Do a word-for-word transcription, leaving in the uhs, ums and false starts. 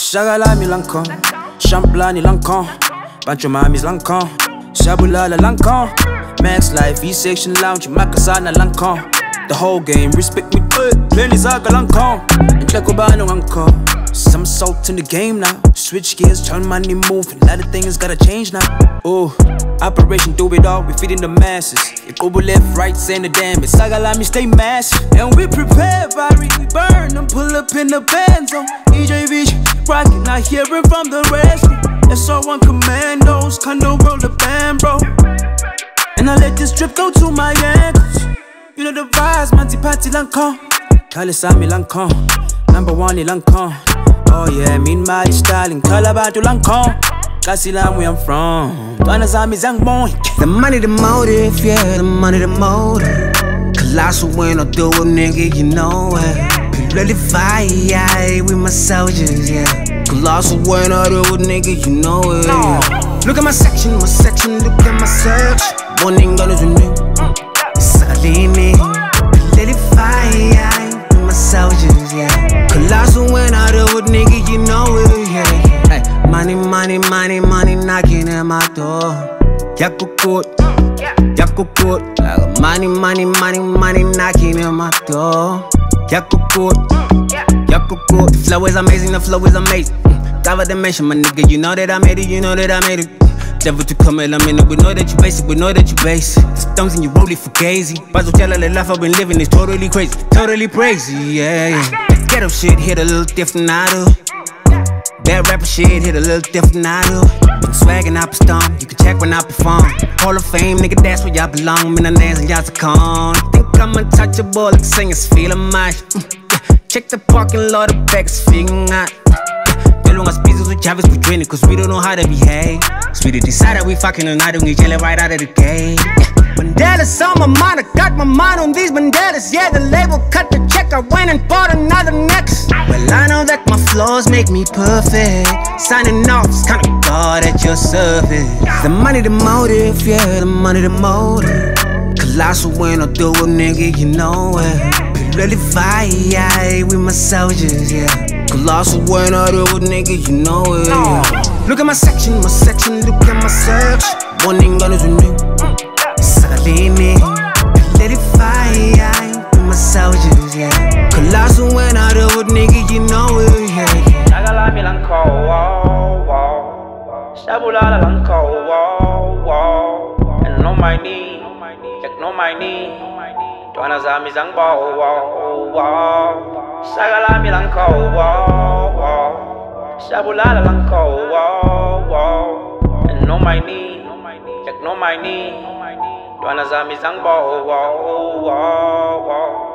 Shagalami Lancon, Champlani Lancon, Pancho Mamis Lancon, Shabulala Lancon, Max Life, E-Section Lounge, Makasana Lancon. The whole game, respect me good, Lenny Zaga Lancon, and Jacobano Lancon. Some salt in the game now. Switch gears, turn money move. A lot of things gotta change now. Oh, Operation do it all, we feeding the masses. You go left, right, saying the damage. Sagalami stay massive, and we prepare, Barry. We burn them, pull up in the band zone. E J Vision, rockin', not hearing from the rescue. S R one commandos, condo roll the band, bro. And I let this drip go to my ankles. You know the vibes, Monty Patty Lancon, Kalisami Lancon, number one Lancon. Oh yeah, mean my styling, Kalabatu Lancon. Kasilam where I'm from, Wanazami Zangboy. The money, the motive, yeah, the money, the motive. Colossal when I do it, nigga, you know it. Really fire with my soldiers, yeah. Colossal when I do it, nigga, you know it. Yeah. Look at my section, my section, look at my search. One thing gonna do me, Salini. Really fire with my soldiers, yeah. Colossal when I do it, nigga, you know it, yeah. Money, money, money, money knocking at my door. Yakukut, Yakukut. I got money, money, money, money knocking at my door. Yakukut, Yakukut. The flow is amazing, the flow is amazing. Mm. Cover the mention, my nigga. You know that I made it, you know that I made it. Devil to come in a minute, we know that you basic, we know that you basic. Stones and you roll it for gazy. Bazo tell the life I've been living is totally crazy, totally crazy, yeah, yeah. That ghetto shit hit a little different, I do. That rapper shit hit a little different, I do. Been swaggin' up a stone, you can check when I perform. Hall of Fame, nigga, that's where y'all belong. Minanez and y'all con. Think I'm untouchable, like singers feeling my mm, yeah. Check the parking lot, the back's figuring out. They long as pieces with Chavez, we train it, cause we don't know how to behave. Sweetie decided we fucking tonight, and we yelling right out of the gate. Banderas on my mind, I got my mind on these banderas. Yeah, the label cut the check, I went and bought another necklace. Well, I know that my flaws make me perfect. Signing off is kinda God at your service. The money, the motive, yeah, the money, the motive. Colossal when I do it, nigga, you know it. Really fire with my soldiers, yeah. Colossal when I do it, nigga, you know it, yeah. Look at my section, my section, look at my search. One thing gonna do me, Salini. Let it fire with my soldiers, yeah. Colossal when I do it, nigga, you know it, yeah. Shagalami Lancon, wow, wow. Shabulala Lancon, wow, wow. And no my knee, check no my knee. Wanazami Zangbo, wow, wow. Shagalami Lancon, wow, wow. Shabulala Lancon, wow, wow. And no my knee, check no my knee. Wanazami Zangbo, wow, wow, wow.